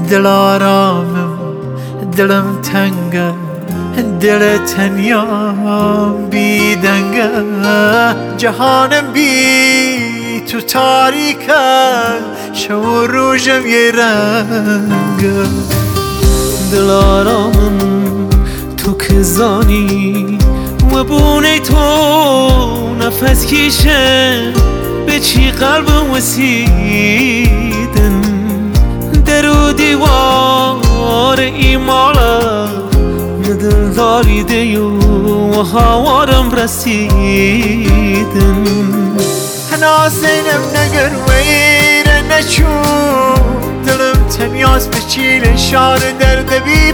دل آرامم دلم تنگه دل تنیام بی دنگه جهانم بی تو تاریکه شب و روزم یه رنگه دل آرامم تو که زانی و بونه تو نفس کشه به چی قلبم وسیدن درو دیوار ایماله دل داریده و هوارم رسیدن حناسینم نگر ویره نچو دلم تنیاز به چیل شار درد بی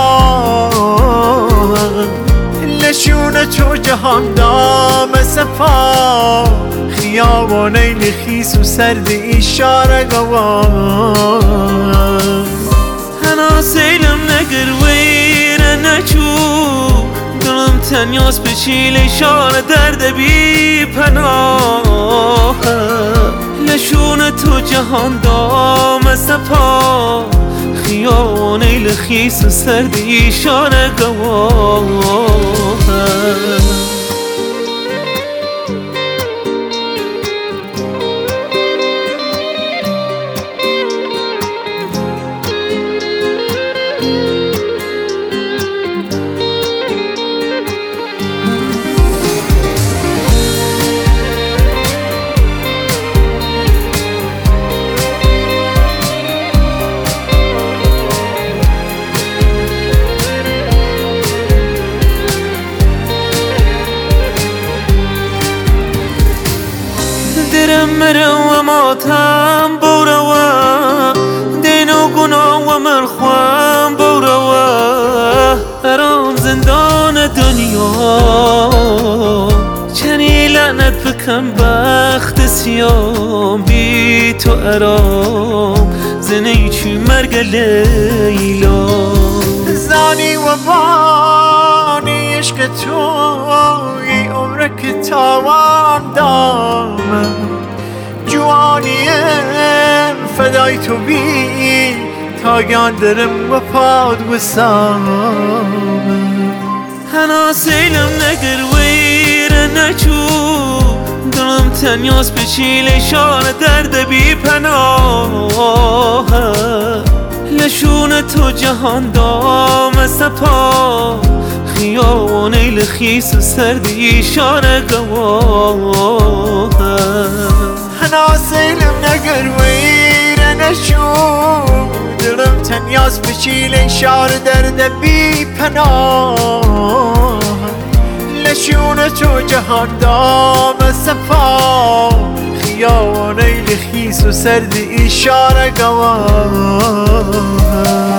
پناه لشون تو جهان دام سفا خیابانه لخیس و سرد ایشاره گواه حناسینم نگر ویره نچو دلم تنیاز به چیل شار درد بی پناه لشون تو جهان دام سپا خیابانه لخیس و سرد ایشاره گواه درم مرو و ماتم بوروا دین و گناه و مرخوام بوروا برام زندان دنیا چنی لعنت بکن بخت سیام بی تو ارام زنی چی مرگ لیلا زانی و بانی عشق توی عمر که تاوان دامه جوانیم فدای تو بی تاگان درم و پاد و سامه حناسینم نگر ویره نچو دلم تنیاز به چیل شار درد بی پناه لشون تو جهان دام سپا خیابانه لخیس و سرد ایشاره گواه حناسینم نگر ویره نشو دلم تنیاز به چیل شار درد بی پناه لشون تو جهان دام سپا خیابانه لخیس و سرد ایشاره گواه